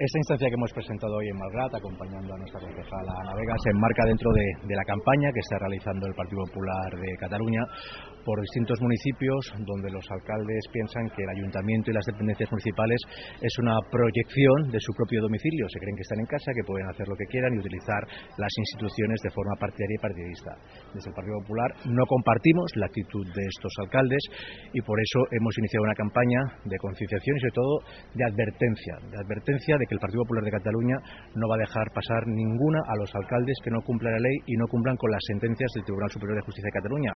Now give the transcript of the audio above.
Esta instancia que hemos presentado hoy en Malgrat, acompañando a nuestra concejala Ana Vega, se enmarca dentro de la campaña que está realizando el Partido Popular de Cataluña por distintos municipios donde los alcaldes piensan que el ayuntamiento y las dependencias municipales es una proyección de su propio domicilio. Se creen que están en casa, que pueden hacer lo que quieran y utilizar las instituciones de forma partidaria y partidista. Desde el Partido Popular no compartimos la actitud de estos alcaldes y por eso hemos iniciado una campaña de concienciación y sobre todo de advertencia de que el Partido Popular de Cataluña no va a dejar pasar ninguna a los alcaldes que no cumplan la ley y no cumplan con las sentencias del Tribunal Superior de Justicia de Cataluña.